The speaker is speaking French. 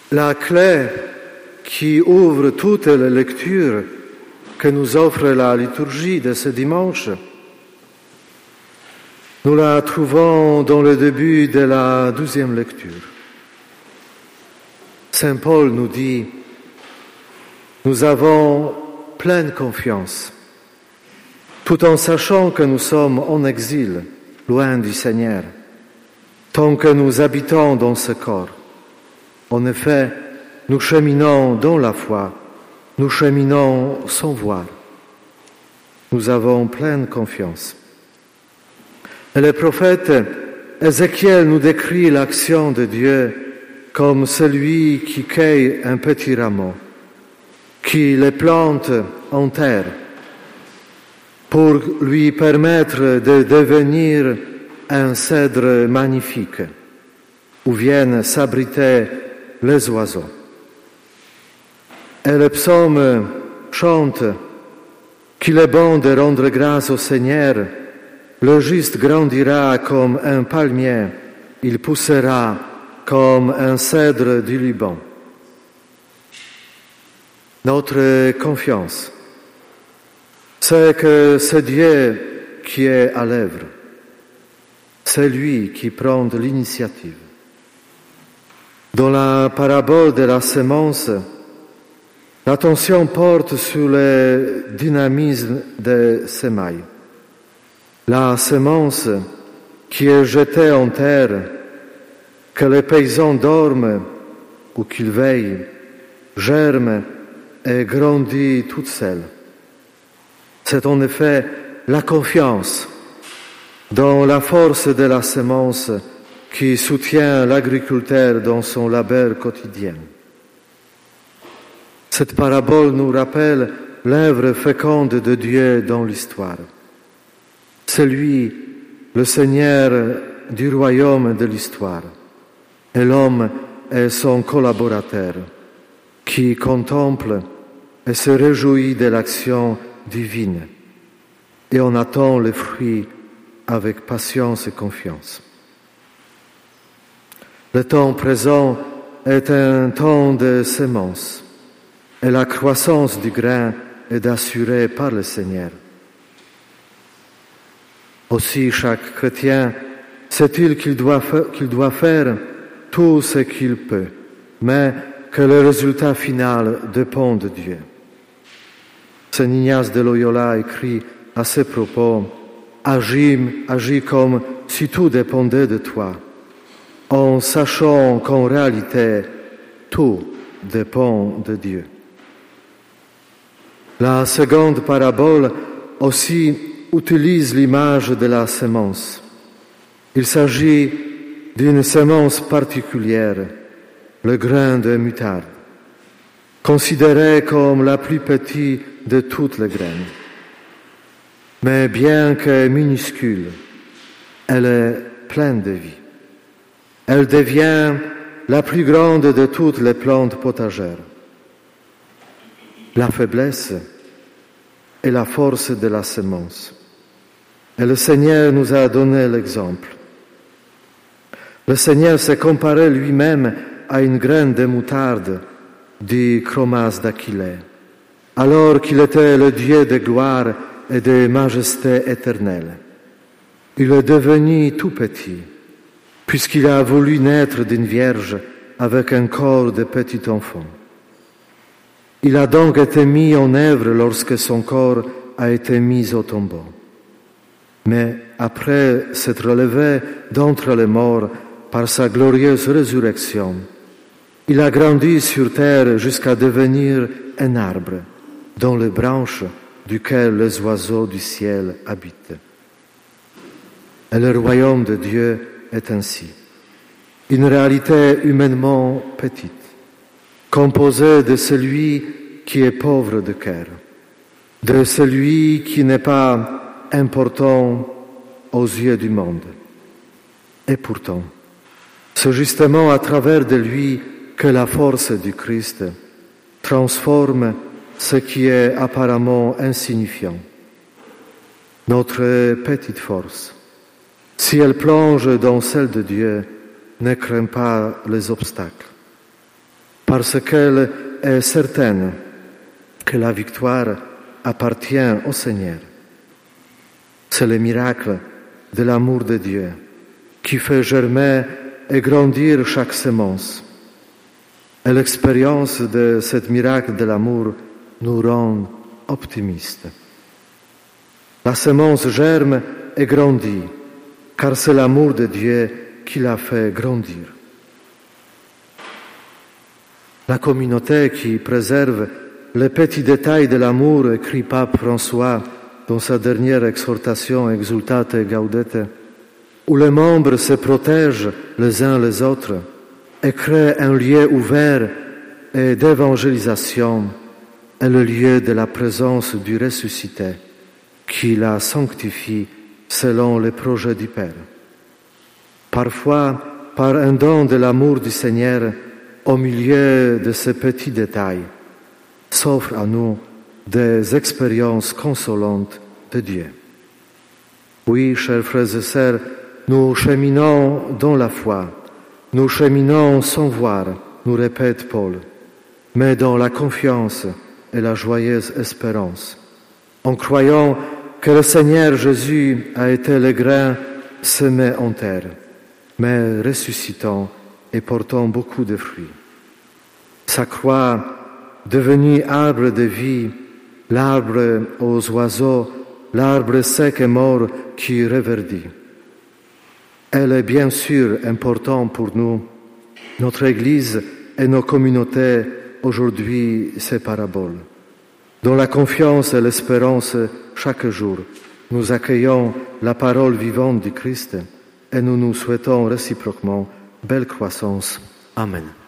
La clé qui ouvre toutes les lectures que nous offre la liturgie de ce dimanche, nous la trouvons dans le début de la 12e lecture. Saint Paul nous dit, nous avons pleine confiance, tout en sachant que nous sommes en exil, loin du Seigneur, tant que nous habitons dans ce corps. En effet, nous cheminons dans la foi, nous cheminons sans voir. Nous avons pleine confiance. Et le prophète Ézéchiel nous décrit l'action de Dieu comme celui qui cueille un petit rameau, qui le plante en terre pour lui permettre de devenir un cèdre magnifique où viennent s'abriter les oiseaux. Et le psaume chante qu'il est bon de rendre grâce au Seigneur. Le juste grandira comme un palmier, il poussera comme un cèdre du Liban. Notre confiance, c'est que c'est Dieu qui est à l'œuvre. C'est lui qui prend l'initiative. Dans la parabole de la sémence, l'attention porte sur le dynamisme des semailles. La semence qui est jetée en terre, que les paysans dorment ou qu'ils veillent, germe et grandit toute seule. C'est en effet la confiance dans la force de la semence qui soutient l'agriculteur dans son labeur quotidien. Cette parabole nous rappelle l'œuvre féconde de Dieu dans l'histoire. C'est lui, le Seigneur du royaume de l'histoire, et l'homme est son collaborateur, qui contemple et se réjouit de l'action divine, et en attend les fruits avec patience et confiance. Le temps présent est un temps de sémence, et la croissance du grain est assurée par le Seigneur. Aussi, chaque chrétien sait-il qu'il doit faire tout ce qu'il peut, mais que le résultat final dépend de Dieu. Saint Ignace de Loyola écrit à ce propos, « Agis comme si tout dépendait de toi, en sachant qu'en réalité, tout dépend de Dieu. » La seconde parabole aussi utilise l'image de la semence. Il s'agit d'une semence particulière, le grain de moutarde, considéré comme la plus petite de toutes les graines. Mais bien que minuscule, elle est pleine de vie. Elle devient la plus grande de toutes les plantes potagères. La faiblesse est la force de la semence. Et le Seigneur nous a donné l'exemple. Le Seigneur s'est comparé lui-même à une graine de moutarde, dit Chromas d'Aquilée, alors qu'il était le Dieu de gloire et de majesté éternelle. Il est devenu tout petit, puisqu'il a voulu naître d'une vierge avec un corps de petit enfant. Il a donc été mis en œuvre lorsque son corps a été mis au tombeau. Mais après s'être relevé d'entre les morts par sa glorieuse résurrection, il a grandi sur terre jusqu'à devenir un arbre, dont les branches duquel les oiseaux du ciel habitent. Et le royaume de Dieu est ainsi, une réalité humainement petite, composée de celui qui est pauvre de cœur, de celui qui n'est pas important aux yeux du monde. Et pourtant, c'est justement à travers de lui que la force du Christ transforme ce qui est apparemment insignifiant. Notre petite force, si elle plonge dans celle de Dieu, ne craint pas les obstacles. parce qu'elle est certaine que la victoire appartient au Seigneur. C'est le miracle de l'amour de Dieu qui fait germer et grandir chaque semence. Et l'expérience de ce miracle de l'amour nous rend optimistes. La semence germe et grandit, car c'est l'amour de Dieu qui l'a fait grandir. La communauté qui préserve les petits détails de l'amour, écrit Pape François dans sa dernière exhortation Exultate Gaudete, où les membres se protègent les uns les autres et créent un lieu ouvert et d'évangélisation, est le lieu de la présence du ressuscité, qui la sanctifie selon les projets du Père. Parfois, par un don de l'amour du Seigneur, au milieu de ces petits détails, s'offrent à nous des expériences consolantes de Dieu. Oui, chers frères et sœurs, nous cheminons dans la foi, nous cheminons sans voir, nous répète Paul, mais dans la confiance et la joyeuse espérance, en croyant que le Seigneur Jésus a été le grain semé en terre, mais ressuscitant et portant beaucoup de fruits. Sa croix, devenue arbre de vie, l'arbre aux oiseaux, l'arbre sec et mort qui reverdit. Elle est bien sûr importante pour nous, notre Église et nos communautés aujourd'hui ces paraboles. Dans la confiance et l'espérance chaque jour, nous accueillons la parole vivante du Christ et nous nous souhaitons réciproquement belle croissance. Amen.